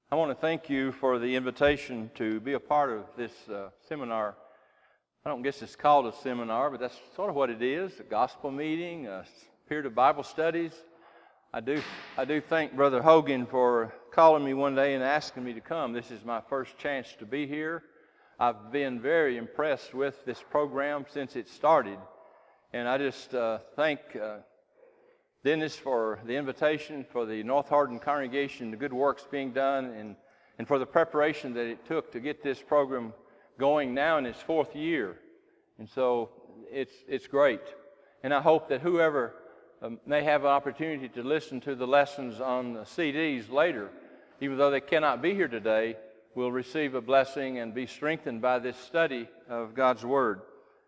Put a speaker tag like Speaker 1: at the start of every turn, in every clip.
Speaker 1: I want to thank you for the invitation to be a part of this seminar. I don't guess it's called a seminar, but that's sort of what it is, a gospel meeting, a period of Bible studies. I do thank Brother Hogan for calling me one day and asking me to come. This is my first chance to be here. I've been very impressed with this program since it started, and I just thank Dennis for the invitation, for the North Hardin congregation, the good works being done, and for the preparation that it took to get this program going now in its fourth year. And so it's great. And I hope that whoever may have an opportunity to listen to the lessons on the CDs later, even though they cannot be here today, will receive a blessing and be strengthened by this study of God's Word.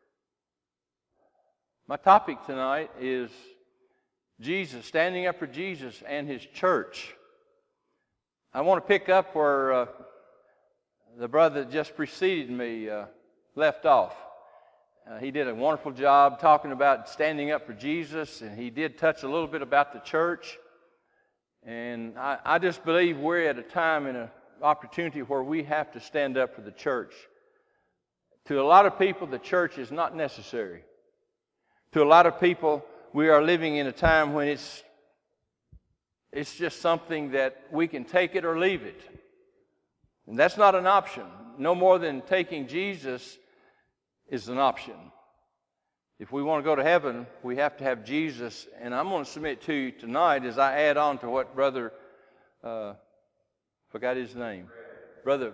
Speaker 1: My topic tonight is Jesus, standing up for Jesus and His church. I want to pick up where the brother that just preceded me left off. He did a wonderful job talking about standing up for Jesus, and he did touch a little bit about the church. And I just believe we're at a time and an opportunity where we have to stand up for the church. To a lot of people, the church is not necessary. To a lot of people, we are living in a time when it's just something that we can take it or leave it. And that's not an option. No more than taking Jesus is an option. If we want to go to heaven, we have to have Jesus. And I'm going to submit to you tonight as I add on to what Brother, forgot his name. Brother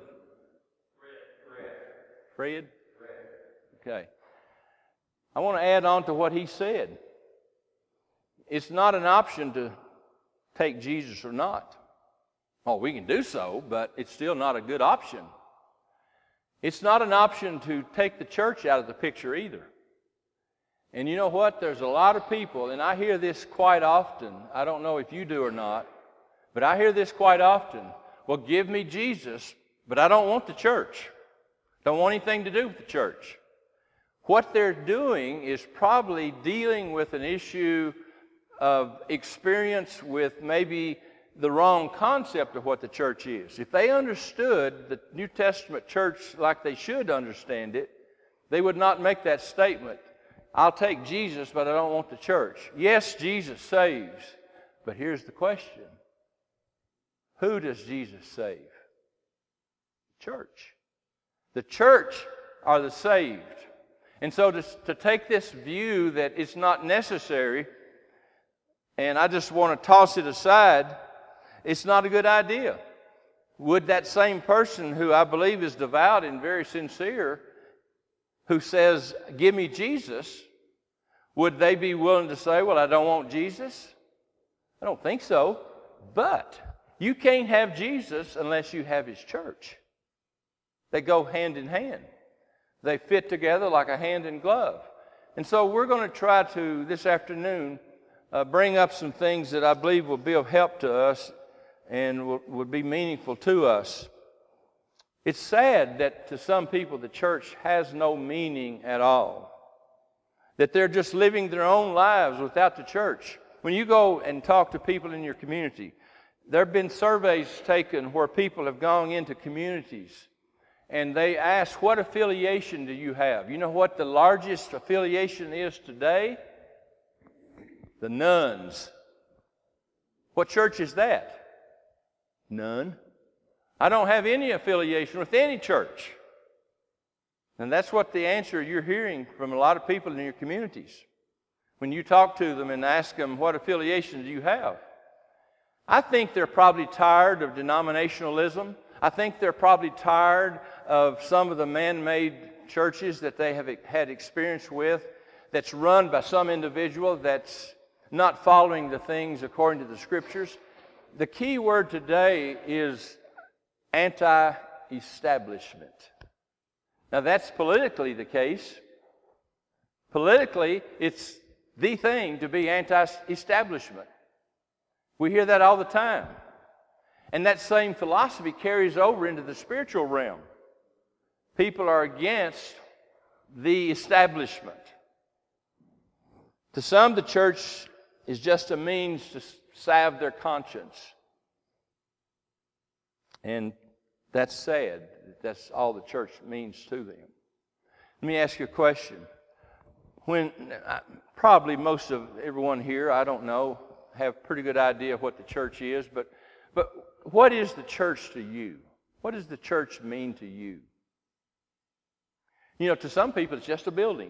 Speaker 1: Fred? Okay. I want to add on to what he said. It's not an option to take Jesus or not. Oh, we can do so, but it's still not a good option. It's not an option to take the church out of the picture either. And you know what? There's a lot of people, and I hear this quite often. I don't know if you do or not, but I hear this quite often. Well, give me Jesus, but I don't want the church. Don't want anything to do with the church. What they're doing is probably dealing with an issue of experience with maybe the wrong concept of what the church is. If they understood the New Testament church like they should understand it, they would not make that statement, I'll take Jesus, but I don't want the church. Yes, Jesus saves, but here's the question. Who does Jesus save? Church. The church are the saved. And so to take this view that it's not necessary, and I just want to toss it aside, it's not a good idea. Would that same person who I believe is devout and very sincere, who says, give me Jesus, would they be willing to say, well, I don't want Jesus? I don't think so. But you can't have Jesus unless you have His church. They go hand in hand. They fit together like a hand in glove. And so we're going to try to, this afternoon, bring up some things that I believe will be of help to us and would be meaningful to us. It's sad that to some people the church has no meaning at all. That they're just living their own lives without the church. When you go and talk to people in your community, there have been surveys taken where people have gone into communities and they ask, what affiliation do you have? You know what the largest affiliation is today? The nuns. What church is that? None. I don't have any affiliation with any church. And that's what the answer you're hearing from a lot of people in your communities. When you talk to them and ask them, what affiliation do you have? I think they're probably tired of denominationalism. I think they're probably tired of some of the man-made churches that they have had experience with, that's run by some individual that's not following the things according to the Scriptures. The key word today is anti-establishment. Now that's politically the case. Politically, it's the thing to be anti-establishment. We hear that all the time. And that same philosophy carries over into the spiritual realm. People are against the establishment. To some, the church is just a means to salve their conscience. And that's sad. That's all the church means to them. Let me ask you a question. Probably most of everyone here, I don't know, have a pretty good idea of what the church is, but what is the church to you? What does the church mean to you? You know, to some people, it's just a building.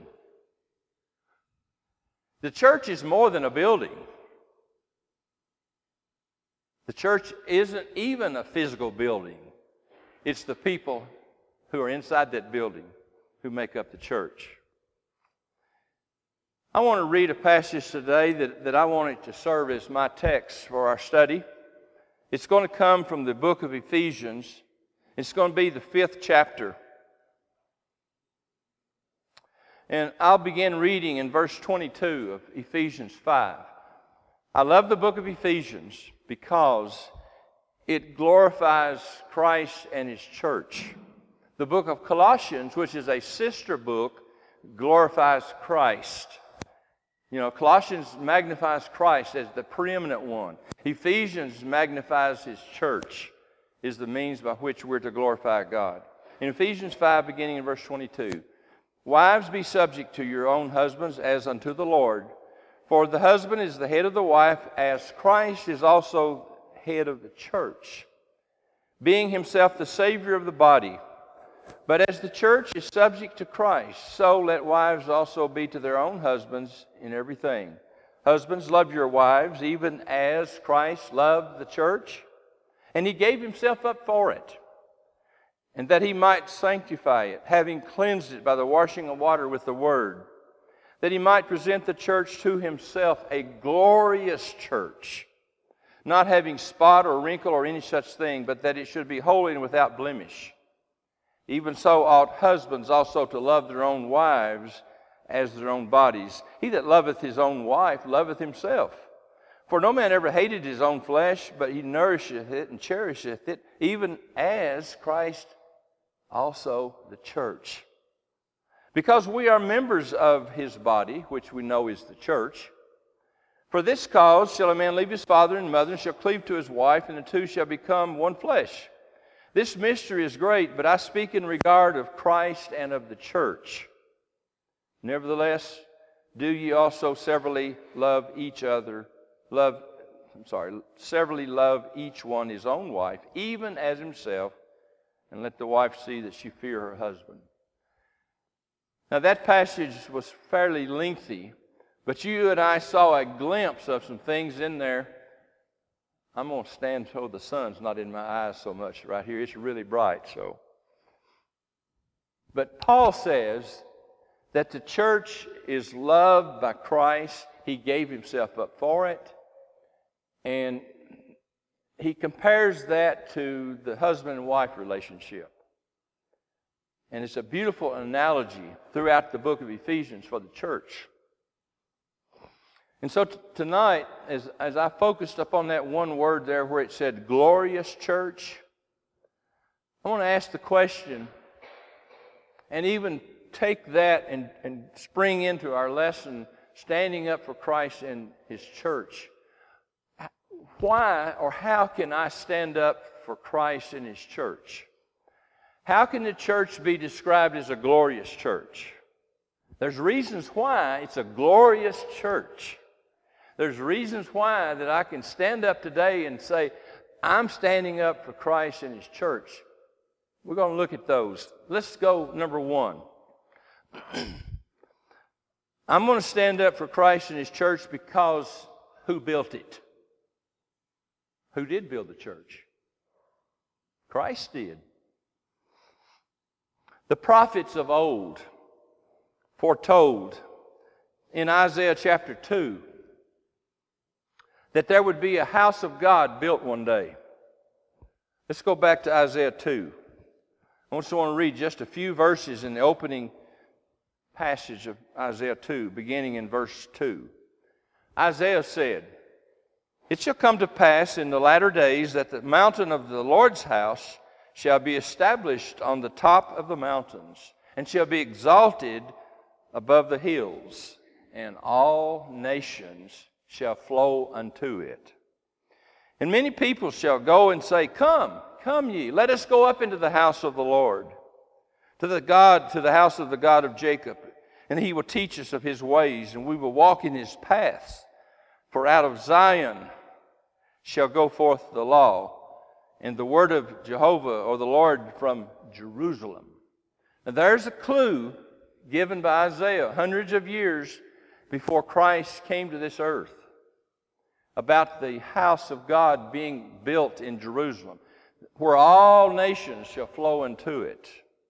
Speaker 1: The church is more than a building. The church isn't even a physical building. It's the people who are inside that building who make up the church. I want to read a passage today that I want it to serve as my text for our study. It's going to come from the book of Ephesians. It's going to be the 5th chapter. And I'll begin reading in verse 22 of Ephesians 5. I love the book of Ephesians because it glorifies Christ and His church. The book of Colossians, which is a sister book, glorifies Christ. You know, Colossians magnifies Christ as the preeminent one. Ephesians magnifies His church, is the means by which we're to glorify God. In Ephesians 5, beginning in verse 22, wives, be subject to your own husbands as unto the Lord. For the husband is the head of the wife, as Christ is also head of the church, being Himself the Savior of the body. But as the church is subject to Christ, so let wives also be to their own husbands in everything. Husbands, love your wives, even as Christ loved the church, and He gave Himself up for it, and that He might sanctify it, having cleansed it by the washing of water with the Word, that He might present the church to Himself a glorious church, not having spot or wrinkle or any such thing, but that it should be holy and without blemish. Even so ought husbands also to love their own wives as their own bodies. He that loveth his own wife loveth himself. For no man ever hated his own flesh, but he nourisheth it and cherisheth it, even as Christ also the church. Because we are members of His body, which we know is the church. For this cause shall a man leave his father and mother, and shall cleave to his wife, and the two shall become one flesh. This mystery is great, but I speak in regard of Christ and of the church. Nevertheless, do ye also severally love each one his own wife, even as himself, and let the wife see that she fear her husband. Now that passage was fairly lengthy, but you and I saw a glimpse of some things in there. I'm going to stand so the sun's not in my eyes so much right here. It's really bright, so. But Paul says that the church is loved by Christ. He gave Himself up for it. And he compares that to the husband and wife relationship. And it's a beautiful analogy throughout the book of Ephesians for the church. And so tonight, as I focused upon that one word there where it said glorious church, I want to ask the question and even take that and spring into our lesson, standing up for Christ and His church. Why or how can I stand up for Christ and His church? How can the church be described as a glorious church? There's reasons why it's a glorious church. There's reasons why that I can stand up today and say, I'm standing up for Christ and His church. We're going to look at those. Let's go number one. I'm going to stand up for Christ and His church because who built it? Who did build the church? Christ did. The prophets of old foretold in Isaiah chapter 2 that there would be a house of God built one day. Let's go back to Isaiah 2. I just want to read just a few verses in the opening passage of Isaiah 2, beginning in verse 2. Isaiah said, "It shall come to pass in the latter days that the mountain of the Lord's house shall be established on the top of the mountains, and shall be exalted above the hills, and all nations shall flow unto it. And many people shall go and say, Come Come ye, let us go up into the house of the Lord, to the house of the God of Jacob, and he will teach us of his ways, and we will walk in his paths. For out of Zion shall go forth the law, and the word of Jehovah, or the Lord, from Jerusalem. Now there's a clue given by Isaiah hundreds of years before Christ came to this earth about the house of God being built in Jerusalem, where all nations shall flow into it.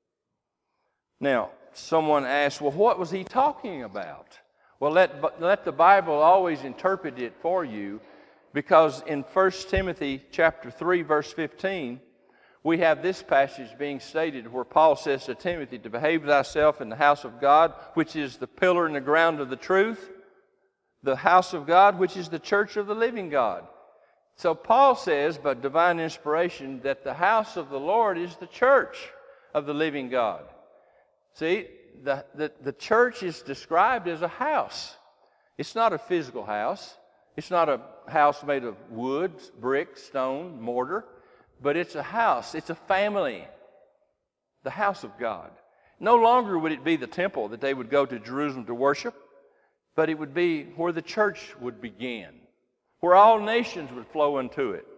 Speaker 1: Now, someone asked, well, what was he talking about? Well, let the Bible always interpret it for you, because in 1 Timothy chapter 3, verse 15, we have this passage being stated where Paul says to Timothy, to behave thyself in the house of God, which is the pillar and the ground of the truth, the house of God, which is the church of the living God. So Paul says, by divine inspiration, that the house of the Lord is the church of the living God. See, the church is described as a house. It's not a physical house. It's not a house made of wood, brick, stone, mortar. But it's a house. It's a family. The house of God. No longer would it be the temple that they would go to Jerusalem to worship, but it would be where the church would begin, where all nations would flow into it.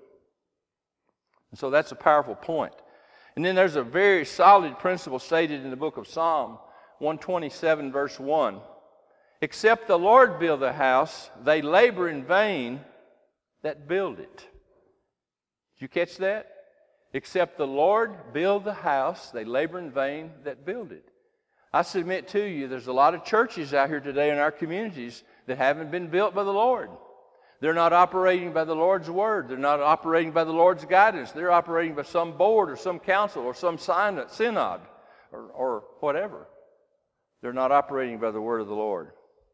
Speaker 1: And so that's a powerful point. And then there's a very solid principle stated in the book of Psalm 127, verse 1. Except the Lord build the house, they labor in vain that build it. Did you catch that? Except the Lord build the house, they labor in vain that build it. I submit to you, there's a lot of churches out here today in our communities that haven't been built by the Lord. They're not operating by the Lord's word. They're not operating by the Lord's guidance. They're operating by some board or some council or some synod or whatever. They're not operating by the word of the Lord.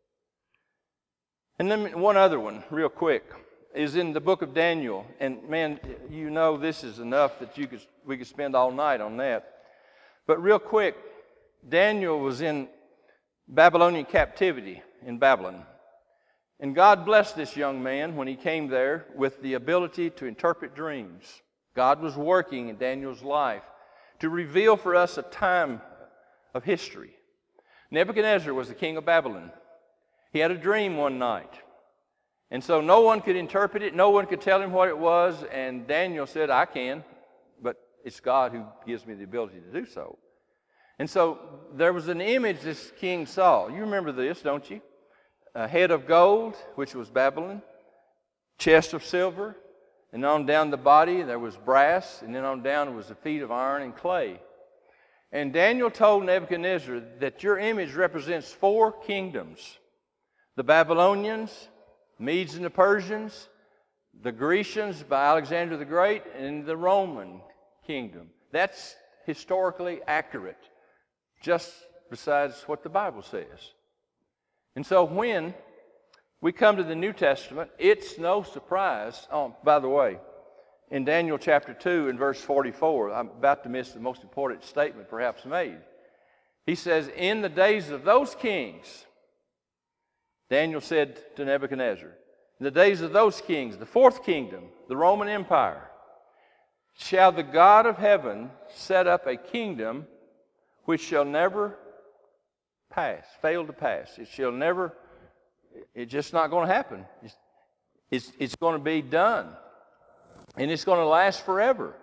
Speaker 1: And then one other one, real quick, is in the book of Daniel. And man, you know this is enough that we could spend all night on that. But real quick, Daniel was in Babylonian captivity in Babylon. And God blessed this young man when he came there with the ability to interpret dreams. God was working in Daniel's life to reveal for us a time of history. Nebuchadnezzar was the king of Babylon. He had a dream one night. And so no one could interpret it. No one could tell him what it was. And Daniel said, I can, but it's God who gives me the ability to do so. And so there was an image this king saw. You remember this, don't you? A head of gold, which was Babylon, chest of silver, and on down the body there was brass, and then on down was the feet of iron and clay. And Daniel told Nebuchadnezzar that your image represents 4 kingdoms. The Babylonians, Medes and the Persians, the Grecians by Alexander the Great, and the Roman kingdom. That's historically accurate, just besides what the Bible says. And so when we come to the New Testament, it's no surprise. Oh, by the way, in Daniel chapter 2 and verse 44, I'm about to miss the most important statement perhaps made. He says, in the days of those kings, Daniel said to Nebuchadnezzar, in the days of those kings, the 4th kingdom, the Roman Empire, shall the God of heaven set up a kingdom which shall never fail to pass. It shall never, it's just not going to happen. It's going to be done. And it's going to last forever.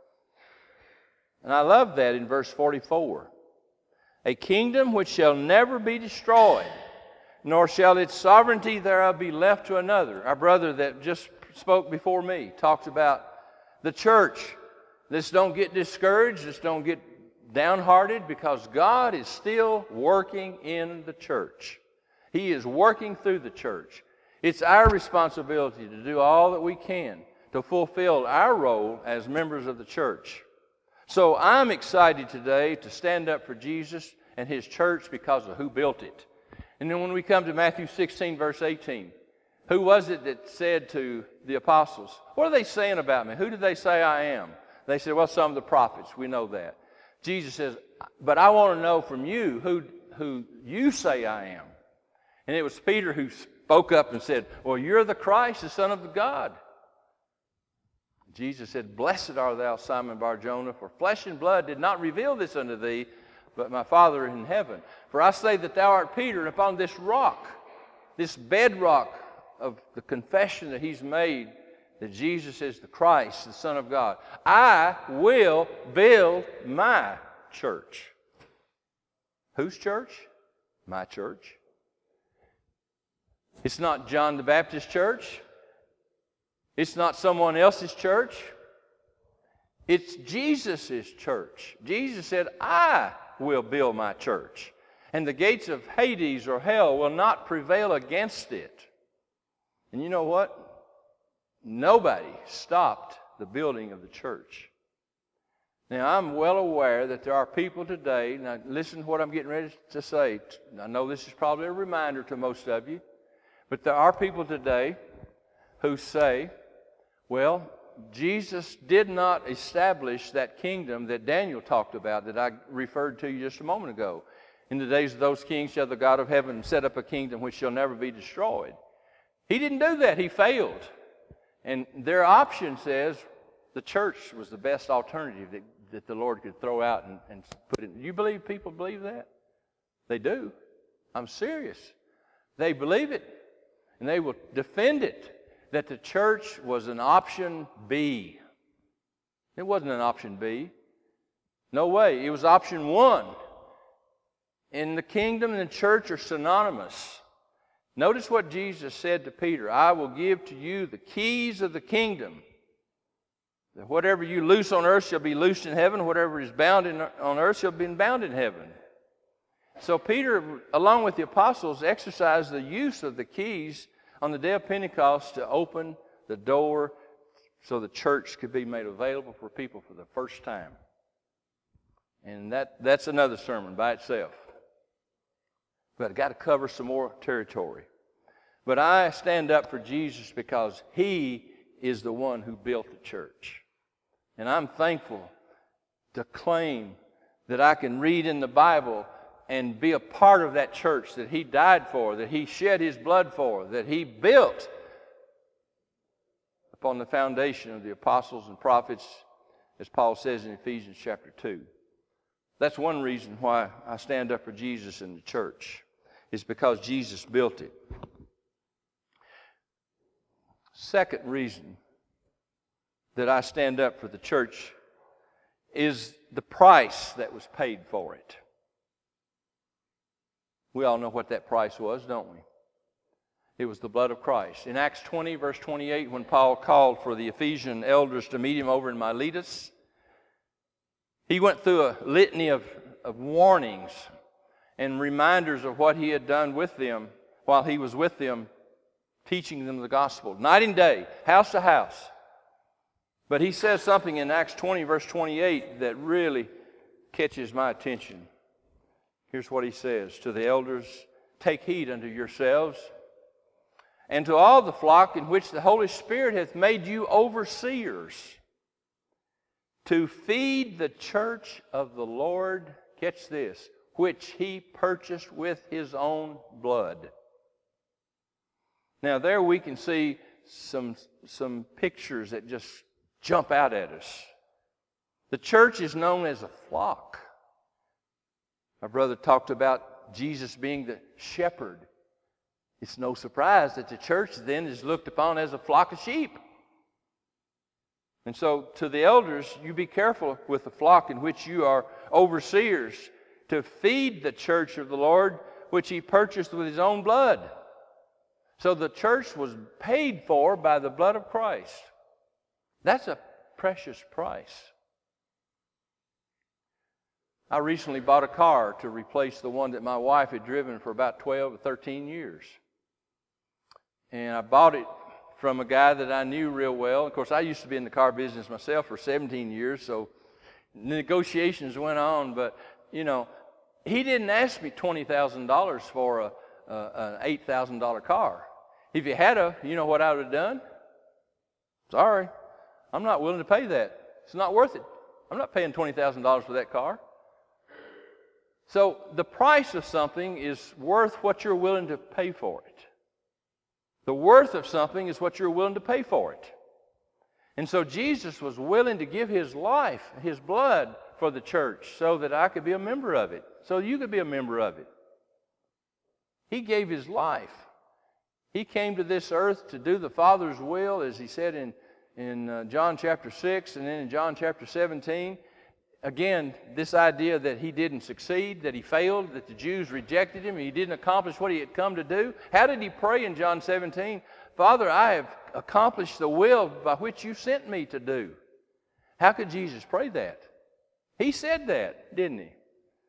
Speaker 1: And I love that in verse 44. A kingdom which shall never be destroyed, nor shall its sovereignty thereof be left to another. Our brother that just spoke before me talks about the church. Let's don't get discouraged. Let's don't get downhearted, because God is still working in the church. He is working through the church. It's our responsibility to do all that we can to fulfill our role as members of the church. So I'm excited today to stand up for Jesus and His church because of who built it. And then when we come to Matthew 16, verse 18, who was it that said to the apostles, what are they saying about me? Who did they say I am? They said, well, some of the prophets. We know that. Jesus says, but I want to know from you who you say I am. And it was Peter who spoke up and said, well, you're the Christ, the Son of God. Jesus said, "Blessed art thou, Simon Bar-Jonah, for flesh and blood did not reveal this unto thee, but my Father in heaven. For I say that thou art Peter, and upon this rock, this bedrock of the confession that he's made, that Jesus is the Christ, the Son of God, I will build my church." Whose church? My church. It's not John the Baptist's church. It's not someone else's church. It's Jesus' church. Jesus said, "I will build my church, and the gates of Hades or hell will not prevail against it." And you know what? Nobody stopped the building of the church. Now, I'm well aware that there are people today, now listen to what I'm getting ready to say. I know this is probably a reminder to most of you, but there are people today who say, well, Jesus did not establish that kingdom that Daniel talked about, that I referred to you just a moment ago. In the days of those kings shall the God of heaven set up a kingdom which shall never be destroyed. He didn't do that. He failed. And their option says the church was the best alternative that the Lord could throw out and put in. You believe people believe that? They do. I'm serious. They believe it. And they will defend it, that the church was an option B. It wasn't an option B. No way. It was option 1. And the kingdom and the church are synonymous. Notice what Jesus said to Peter. "I will give to you the keys of the kingdom. That whatever you loose on earth shall be loosed in heaven. Whatever is bound on earth shall be bound in heaven." So Peter, along with the apostles, exercised the use of the keys on the day of Pentecost to open the door so the church could be made available for people for the first time. And that's another sermon by itself. But I've got to cover some more territory. But I stand up for Jesus because He is the one who built the church. And I'm thankful to claim that I can read in the Bible and be a part of that church that He died for, that He shed His blood for, that He built upon the foundation of the apostles and prophets, as Paul says in Ephesians chapter 2. That's one reason why I stand up for Jesus in the church. It's because Jesus built it. Second reason that I stand up for the church is the price that was paid for it. We all know what that price was, don't we? It was the blood of Christ. In Acts 20, verse 28, when Paul called for the Ephesian elders to meet him over in Miletus, he went through a litany of warnings and reminders of what he had done with them while he was with them, teaching them the gospel, night and day, house to house. But he says something in Acts 20, verse 28, that really catches my attention. Here's what he says: "To the elders, take heed unto yourselves, and to all the flock in which the Holy Spirit hath made you overseers, to feed the church of the Lord," catch this, "which He purchased with His own blood." Now there we can see some pictures that just jump out at us. The church is known as a flock. My brother talked about Jesus being the shepherd. It's no surprise that the church then is looked upon as a flock of sheep. And so to the elders, you be careful with the flock in which you are overseers, to feed the church of the Lord, which He purchased with His own blood. So the church was paid for by the blood of Christ. That's a precious price. I recently bought a car to replace the one that my wife had driven for about 12 or 13 years. And I bought it from a guy that I knew real well. Of course, I used to be in the car business myself for 17 years, so negotiations went on. But, you know, he didn't ask me $20,000 for an $8,000 car. If he had you know what I would have done? Sorry, I'm not willing to pay that. It's not worth it. I'm not paying $20,000 for that car. So the price of something is worth what you're willing to pay for it. The worth of something is what you're willing to pay for it. And so Jesus was willing to give His life, His blood for the church so that I could be a member of it, so you could be a member of it. He gave His life. He came to this earth to do the Father's will, as He said in John chapter 6 and then in John chapter 17. Again, this idea that He didn't succeed, that He failed, that the Jews rejected Him, He didn't accomplish what He had come to do. How did He pray in John 17? Father, I have accomplished the will by which You sent me to do. How could Jesus pray that? He said that, didn't He?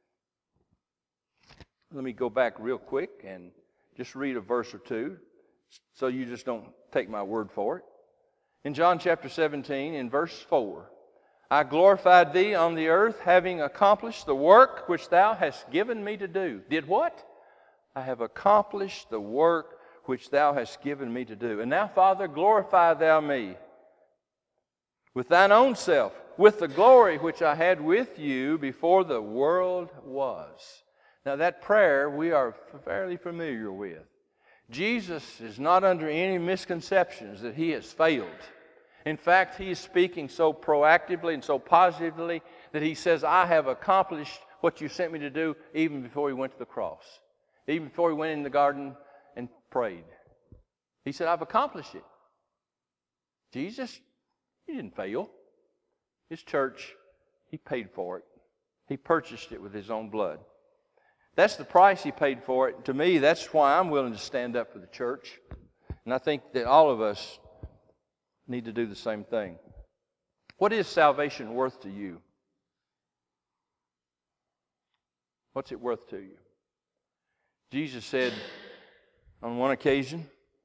Speaker 1: Let me go back real quick and just read a verse or two so you just don't take my word for it. In John chapter 17, in verse 4, I glorified Thee on the earth, having accomplished the work which Thou hast given me to do. Did what? I have accomplished the work which Thou hast given me to do. And now, Father, glorify Thou me with Thine own self, with the glory which I had with You before the world was. Now, that prayer we are fairly familiar with. Jesus is not under any misconceptions that He has failed. In fact, He is speaking so proactively and so positively that He says, I have accomplished what You sent me to do even before He went to the cross, even before He went in the garden and prayed. He said, I've accomplished it. Jesus, He didn't fail. His church, He paid for it. He purchased it with His own blood. That's the price He paid for it. To me, that's why I'm willing to stand up for the church. And I think that all of us need to do the same thing. What is salvation worth to you? What's it worth to you? Jesus said on one occasion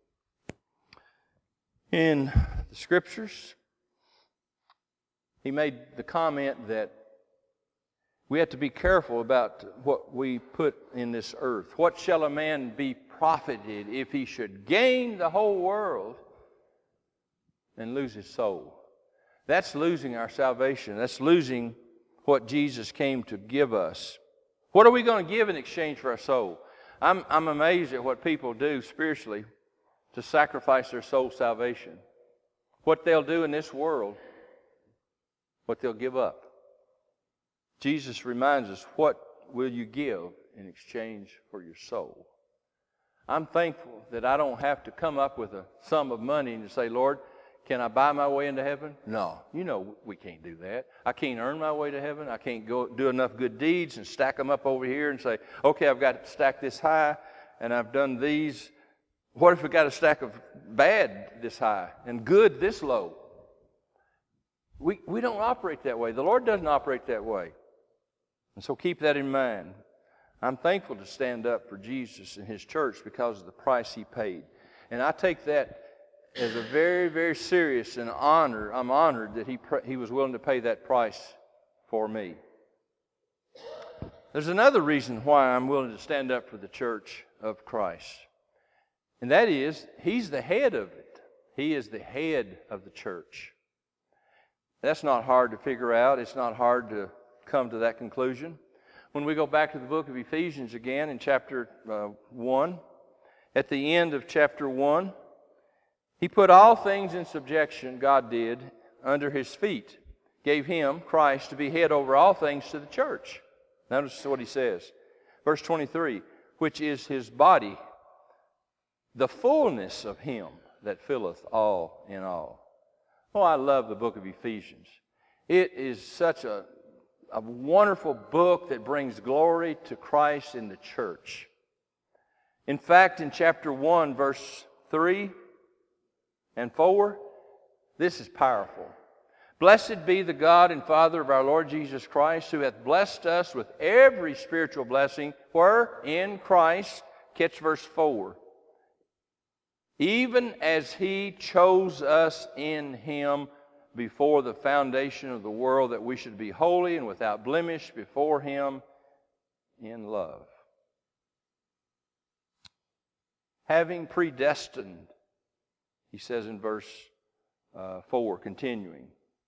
Speaker 1: in the Scriptures, He made the comment that we have to be careful about what we put in this earth. What shall a man be profited if he should gain the whole world and lose his soul? That's losing our salvation. That's losing what Jesus came to give us. What are we going to give in exchange for our soul? I'm amazed at what people do spiritually to sacrifice their soul salvation. What they'll do in this world, what they'll give up. Jesus reminds us, what will you give in exchange for your soul? I'm thankful that I don't have to come up with a sum of money and say, Lord, can I buy my way into heaven? No. You know we can't do that. I can't earn my way to heaven. I can't go do enough good deeds and stack them up over here and say, okay, I've got to stack this high and I've done these. What if we got a stack of bad this high and good this low? We don't operate that way. The Lord doesn't operate that way. And so keep that in mind. I'm thankful to stand up for Jesus and His church because of the price He paid. And I take that as a very, very serious and honor. I'm honored that He was willing to pay that price for me. There's another reason why I'm willing to stand up for the church of Christ. And that is, He's the head of it. He is the head of the church. That's not hard to figure out. It's not hard to come to that conclusion. When we go back to the book of Ephesians again in chapter 1, at the end of chapter 1, He put all things in subjection, God did, under His feet, gave Him, Christ, to be head over all things to the church. Notice what He says. Verse 23, which is His body, the fullness of Him that filleth all in all. Oh, I love the book of Ephesians. It is such a wonderful book that brings glory to Christ in the church. In fact, in chapter 1, verse 3 and 4, this is powerful. Blessed be the God and Father of our Lord Jesus Christ, who hath blessed us with every spiritual blessing, where in Christ, catch verse 4, even as He chose us in Him before the foundation of the world, that we should be holy and without blemish before Him in love. Having predestined, He says in verse 4, continuing.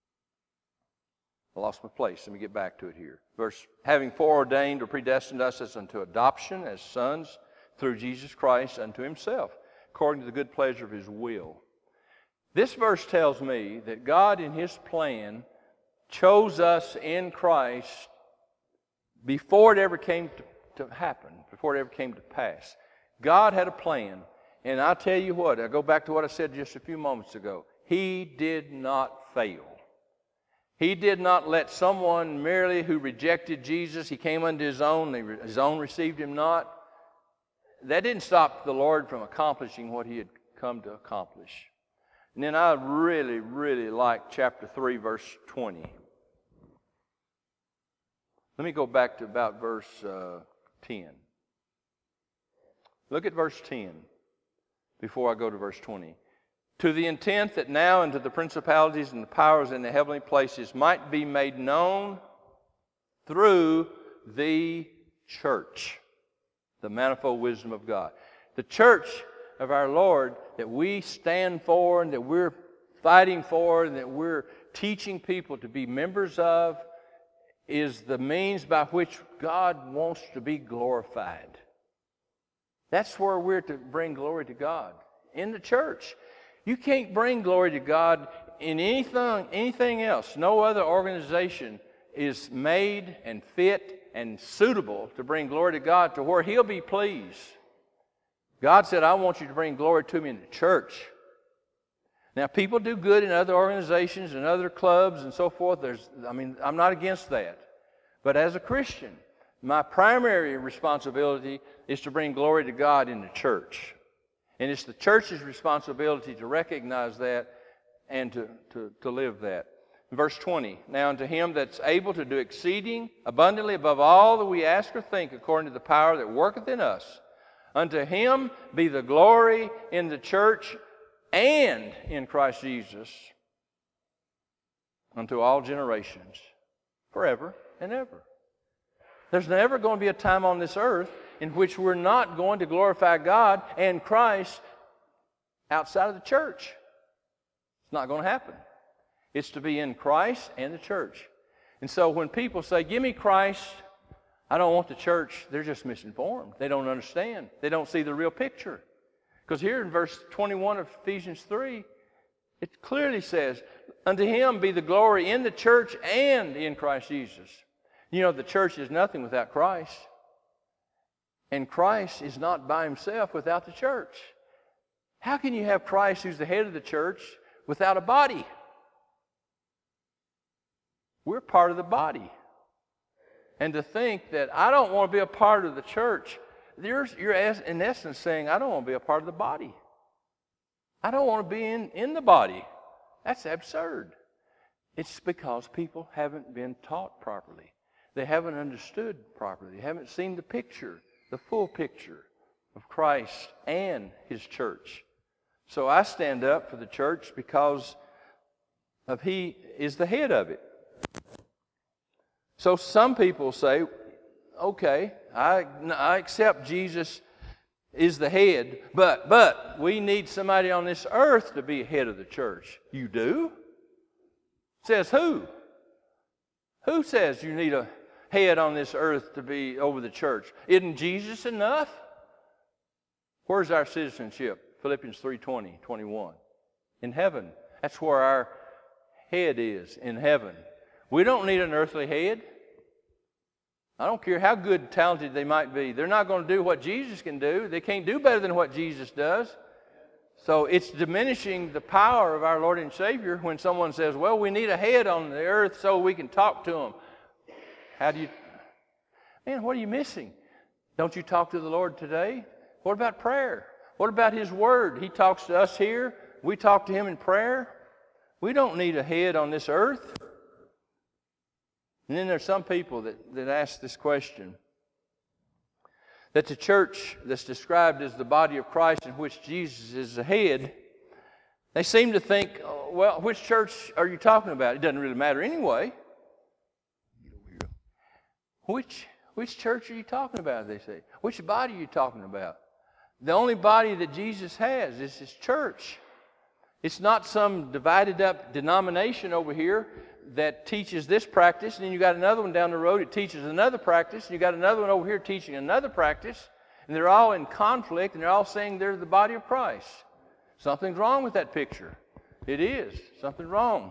Speaker 1: I lost my place. Let me get back to it here. Having foreordained or predestined us as unto adoption as sons through Jesus Christ unto Himself, according to the good pleasure of His will. This verse tells me that God in His plan chose us in Christ before it ever came to happen, before it ever came to pass. God had a plan. And I tell you what, I go back to what I said just a few moments ago. He did not fail. He did not let someone merely who rejected Jesus, he came unto his own received him not. That didn't stop the Lord from accomplishing what he had come to accomplish. And then I really, really like chapter 3, verse 20. Let me go back to about verse 10. Look at verse 10 before I go to verse 20. To the intent that now unto the principalities and the powers in the heavenly places might be made known through the church, the manifold wisdom of God. The church of our Lord that we stand for and that we're fighting for and that we're teaching people to be members of is the means by which God wants to be glorified. That's where we're to bring glory to God, in the church. You can't bring glory to God in anything else. No other organization is made and fit and suitable to bring glory to God to where He'll be pleased. God said, I want you to bring glory to me in the church. Now, people do good in other organizations and other clubs and so forth. I'm not against that. But as a Christian, my primary responsibility is to bring glory to God in the church. And it's the church's responsibility to recognize that and to live that. Verse 20, now unto Him that's able to do exceeding abundantly above all that we ask or think according to the power that worketh in us. Unto Him be the glory in the church and in Christ Jesus unto all generations, forever and ever. There's never going to be a time on this earth in which we're not going to glorify God and Christ outside of the church. It's not going to happen. It's to be in Christ and the church. And so when people say, give me Christ, I don't want the church, they're just misinformed. They don't understand. They don't see the real picture. Because here in verse 21 of Ephesians 3, it clearly says, unto Him be the glory in the church and in Christ Jesus. You know, the church is nothing without Christ. And Christ is not by Himself without the church. How can you have Christ, who's the head of the church, without a body? We're part of the body. And to think that I don't want to be a part of the church, you're in essence saying, I don't want to be a part of the body. I don't want to be in the body. That's absurd. It's because people haven't been taught properly. They haven't understood properly. They haven't seen the picture, the full picture of Christ and His church. So I stand up for the church because of He is the head of it. So some people say, okay, I accept Jesus is the head, but we need somebody on this earth to be head of the church. You do? Says who? Who says you need a head on this earth to be over the church? Isn't Jesus enough? Where's our citizenship? Philippians 3:20, 21. In heaven. That's where our head is, in heaven. We don't need an earthly head. I don't care how good and talented they might be. They're not going to do what Jesus can do. They can't do better than what Jesus does. So it's diminishing the power of our Lord and Savior when someone says, well, we need a head on the earth so we can talk to Him. Man, what are you missing? Don't you talk to the Lord today? What about prayer? What about His Word? He talks to us here. We talk to Him in prayer. We don't need a head on this earth. And then there's some people that ask this question. That the church that's described as the body of Christ in which Jesus is the head, they seem to think, well, which church are you talking about? It doesn't really matter anyway. Which church are you talking about, they say? Which body are you talking about? The only body that Jesus has is His church. It's not some divided up denomination over here that teaches this practice, and then you got another one down the road that teaches another practice, and you got another one over here teaching another practice, and they're all in conflict, and they're all saying they're the body of Christ. Something's wrong with that picture. It is. Something wrong.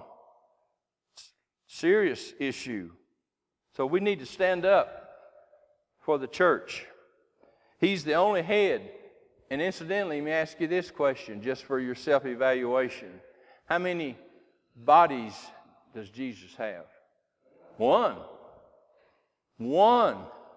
Speaker 1: Serious issue. So we need to stand up for the church. He's the only head. And incidentally, let me ask you this question just for your self-evaluation. How many bodies does Jesus have? One. One.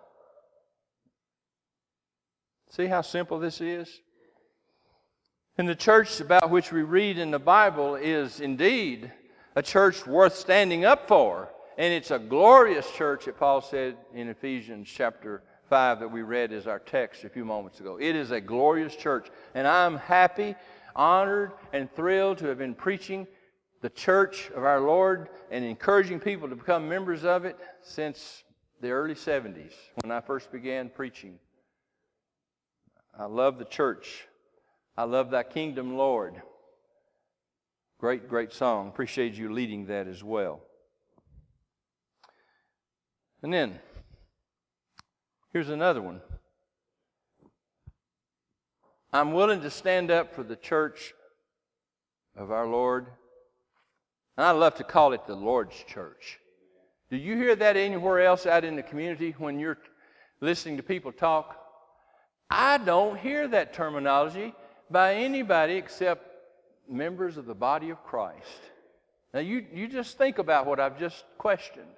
Speaker 1: See how simple this is? And the church about which we read in the Bible is indeed a church worth standing up for. And it's a glorious church that Paul said in Ephesians chapter 5 that we read as our text a few moments ago. It is a glorious church. And I'm happy, honored, and thrilled to have been preaching the church of our Lord and encouraging people to become members of it since the early 70s when I first began preaching. I love the church. I love thy kingdom, Lord. Great, great song. Appreciate you leading that as well. And then, here's another one. I'm willing to stand up for the church of our Lord. And I love to call it the Lord's church. Do you hear that anywhere else out in the community when you're listening to people talk? I don't hear that terminology by anybody except members of the body of Christ. Now you just think about what I've just questioned.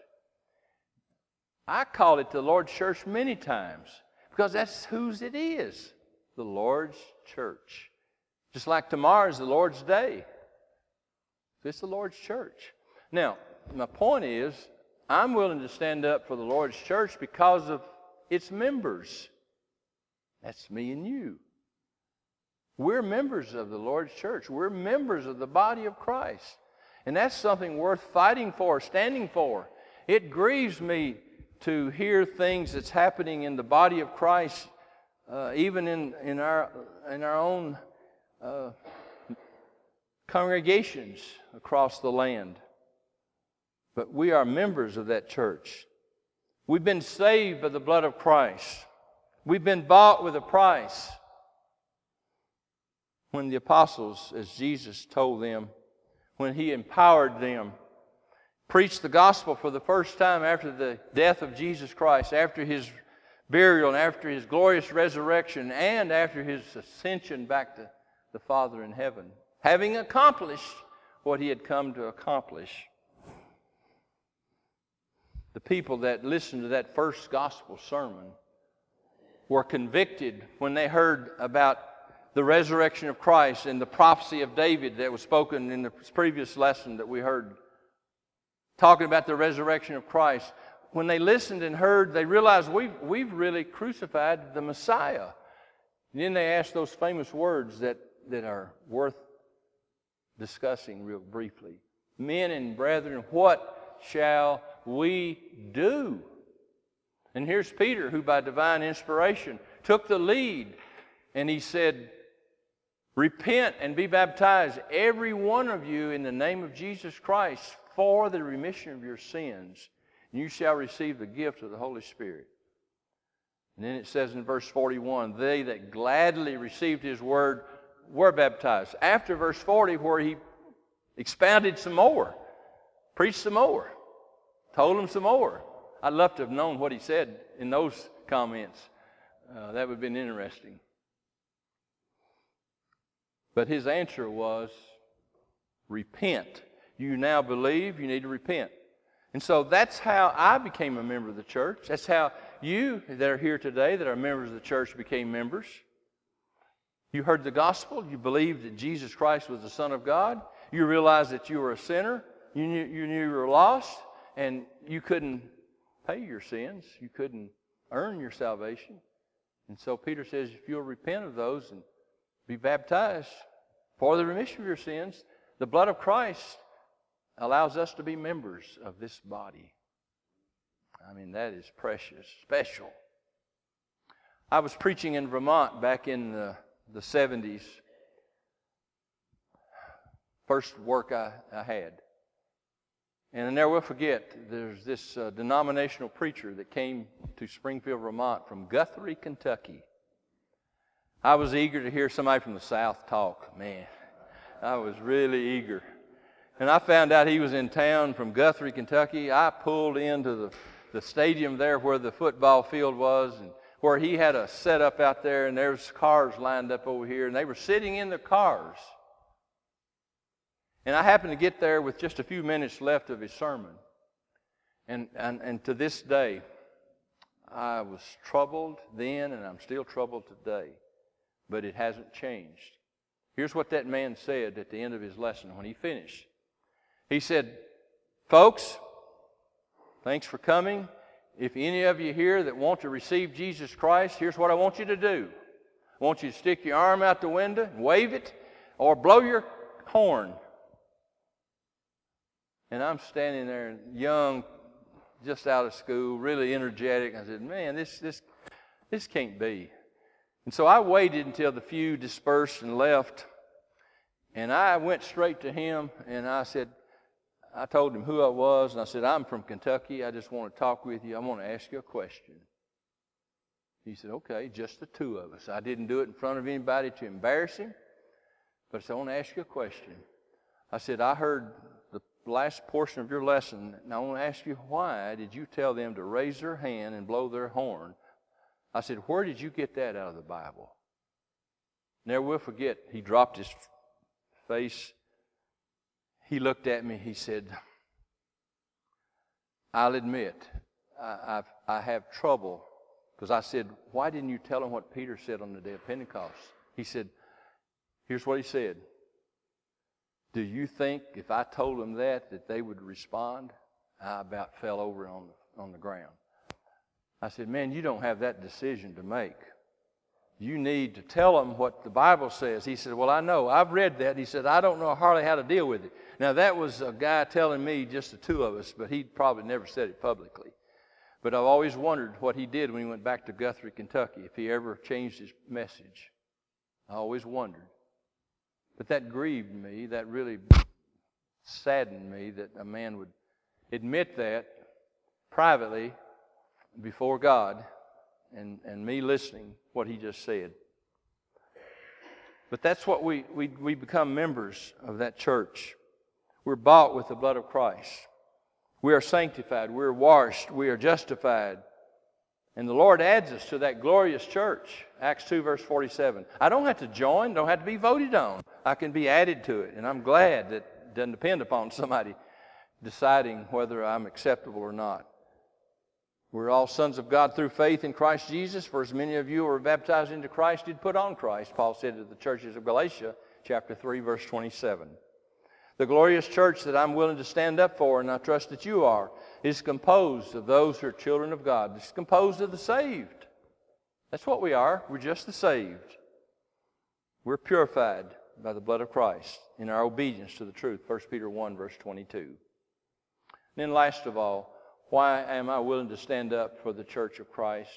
Speaker 1: I call it the Lord's church many times because that's whose it is, the Lord's church. Just like tomorrow is the Lord's day. It's the Lord's church. Now, my point is, I'm willing to stand up for the Lord's church because of its members. That's me and you. We're members of the Lord's church. We're members of the body of Christ. And that's something worth fighting for, standing for. It grieves me to hear things that's happening in the body of Christ, even in our own congregations across the land. But we are members of that church. We've been saved by the blood of Christ. We've been bought with a price. When the apostles, as Jesus told them, when He empowered them, preached the gospel for the first time after the death of Jesus Christ, after His burial and after His glorious resurrection, and after His ascension back to the Father in heaven, having accomplished what He had come to accomplish. The people that listened to that first gospel sermon were convicted when they heard about the resurrection of Christ and the prophecy of David that was spoken in the previous lesson that we heard, talking about the resurrection of Christ. When they listened and heard, they realized we've really crucified the Messiah. And then they asked those famous words that are worth discussing real briefly. Men and brethren, what shall we do? And here's Peter, who by divine inspiration took the lead, and he said, repent and be baptized, every one of you, in the name of Jesus Christ, for the remission of your sins, and you shall receive the gift of the Holy Spirit. And then it says in verse 41, they that gladly received His word were baptized. After verse 40, where he expounded some more, preached some more, told them some more. I'd love to have known what he said in those comments. That would have been interesting. But his answer was, repent. You now believe, you need to repent. And so that's how I became a member of the church. That's how you that are here today, that are members of the church, became members. You heard the gospel. You believed that Jesus Christ was the Son of God. You realized that you were a sinner. You knew you were lost, and you couldn't pay your sins. You couldn't earn your salvation. And so Peter says, if you'll repent of those and be baptized for the remission of your sins, the blood of Christ allows us to be members of this body. I mean, that is precious, special. I was preaching in Vermont back in the 70s. First work I had. And I never will forget, there's this denominational preacher that came to Springfield, Vermont from Guthrie, Kentucky. I was eager to hear somebody from the South talk. Man, I was really eager. And I found out he was in town from Guthrie, Kentucky. I pulled into the stadium there where the football field was, and where he had a setup out there, and there was cars lined up over here, and they were sitting in the cars. And I happened to get there with just a few minutes left of his sermon. And to this day, I was troubled then, and I'm still troubled today. But it hasn't changed. Here's what that man said at the end of his lesson when he finished. He said, "Folks, thanks for coming. If any of you here that want to receive Jesus Christ, here's what I want you to do. I want you to stick your arm out the window and wave it, or blow your horn." And I'm standing there, young, just out of school, really energetic. I said, "Man, this can't be." And so I waited until the few dispersed and left, and I went straight to him, and I told him who I was, and I said, "I'm from Kentucky. I just want to talk with you. I want to ask you a question." He said, "Okay, just the two of us." I didn't do it in front of anybody to embarrass him, but I said, "I want to ask you a question." I said, "I heard the last portion of your lesson, and I want to ask you, why did you tell them to raise their hand and blow their horn?" I said, "Where did you get that out of the Bible?" Never will forget, he dropped his face. He looked at me. He said, "I'll admit, I have trouble." Because I said, "Why didn't you tell them what Peter said on the day of Pentecost?" He said, here's what he said. "Do you think if I told them that they would respond?" I about fell over on the ground. I said, "Man, you don't have that decision to make. You need to tell them what the Bible says." He said, "Well, I know. I've read that." He said, "I don't know hardly how to deal with it." Now, that was a guy telling me, just the two of us, but he probably never said it publicly. But I've always wondered what he did when he went back to Guthrie, Kentucky, if he ever changed his message. I always wondered. But that grieved me. That really saddened me that a man would admit that privately before God and me listening what he just said. But that's what we become members of that church. We're bought with the blood of Christ. We are sanctified. We're washed. We are justified. And the Lord adds us to that glorious church. Acts 2, verse 47. I don't have to join. Don't have to be voted on. I can be added to it. And I'm glad that it doesn't depend upon somebody deciding whether I'm acceptable or not. We're all sons of God through faith in Christ Jesus. For as many of you who are baptized into Christ did put on Christ, Paul said to the churches of Galatia, chapter 3, verse 27. The glorious church that I'm willing to stand up for, and I trust that you are, is composed of those who are children of God. It's composed of the saved. That's what we are. We're just the saved. We're purified by the blood of Christ in our obedience to the truth. 1 Peter 1, verse 22. And then last of all, why am I willing to stand up for the church of Christ?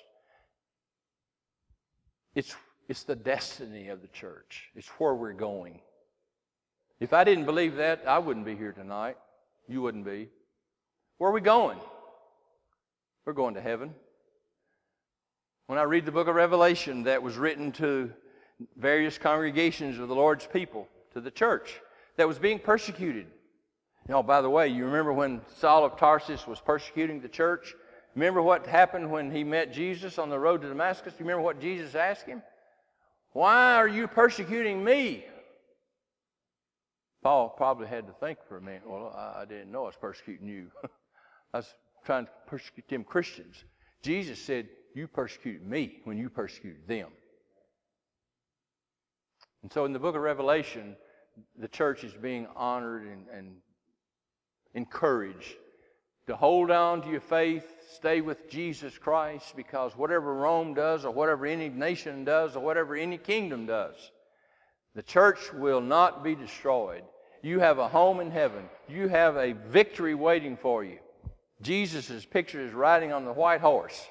Speaker 1: It's the destiny of the church. It's where we're going. If I didn't believe that, I wouldn't be here tonight. You wouldn't be. Where are we going? We're going to heaven. When I read the book of Revelation that was written to various congregations of the Lord's people, to the church that was being persecuted. You know, by the way, you remember when Saul of Tarsus was persecuting the church? Remember what happened when he met Jesus on the road to Damascus? You remember what Jesus asked him? "Why are you persecuting me?" Paul probably had to think for a minute. "Well, I didn't know I was persecuting you. I was trying to persecute them Christians." Jesus said, "You persecuted me when you persecuted them." And so in the book of Revelation, the church is being honored and encouraged to hold on to your faith, stay with Jesus Christ, because whatever Rome does or whatever any nation does or whatever any kingdom does, the church will not be destroyed. You have a home in heaven. You have a victory waiting for you. Jesus' picture is riding on the white horse.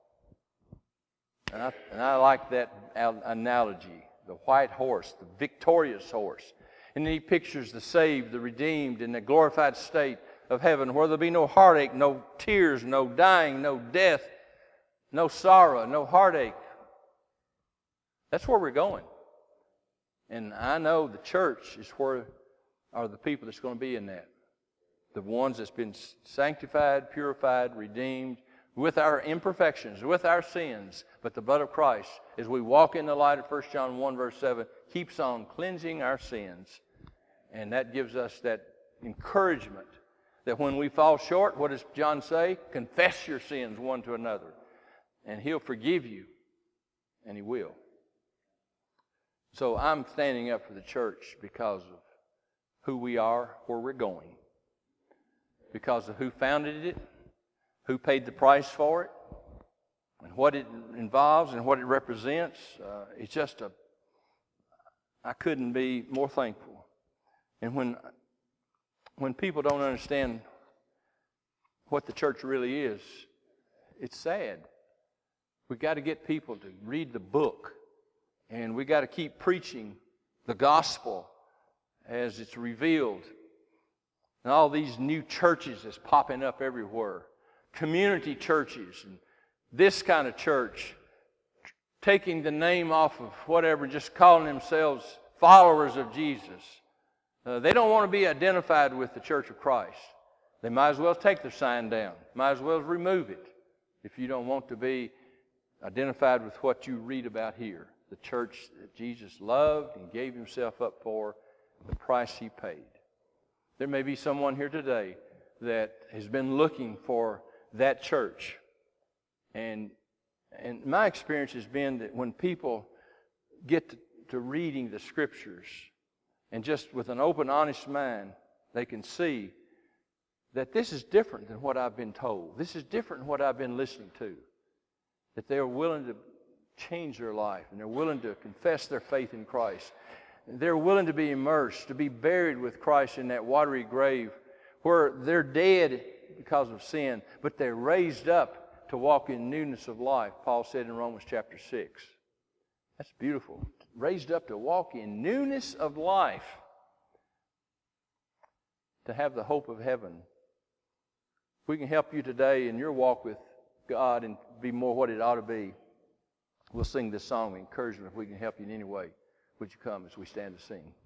Speaker 1: And I like that analogy, the white horse, the victorious horse. And then he pictures the saved, the redeemed, in the glorified state of heaven where there'll be no heartache, no tears, no dying, no death, no sorrow, no heartache. That's where we're going. And I know the church is where are the people that's going to be in that. The ones that's been sanctified, purified, redeemed, with our imperfections, with our sins. But the blood of Christ, as we walk in the light of 1 John 1, verse 7, keeps on cleansing our sins. And that gives us that encouragement that when we fall short, what does John say? Confess your sins one to another. And He'll forgive you. And He will. So I'm standing up for the church because of who we are, where we're going. Because of who founded it, who paid the price for it, and what it involves and what it represents. It's just I couldn't be more thankful. And when people don't understand what the church really is, it's sad. We've got to get people to read the book, and we've got to keep preaching the gospel as it's revealed. And all these new churches that's popping up everywhere, community churches, and this kind of church, taking the name off of whatever, just calling themselves followers of Jesus. They don't want to be identified with the Church of Christ. They might as well take their sign down. Might as well remove it if you don't want to be identified with what you read about here. The church that Jesus loved and gave Himself up for, the price He paid. There may be someone here today that has been looking for that church. And my experience has been that when people get to reading the Scriptures, and just with an open, honest mind, they can see that this is different than what I've been told. This is different than what I've been listening to. That they are willing to change their life, and they're willing to confess their faith in Christ. They're willing to be immersed, to be buried with Christ in that watery grave where they're dead because of sin, but they're raised up to walk in newness of life, Paul said in Romans chapter 6. That's beautiful. Raised up to walk in newness of life, to have the hope of heaven. If we can help you today in your walk with God and be more what it ought to be, we'll sing this song of encouragement if we can help you in any way. Would you come as we stand to sing?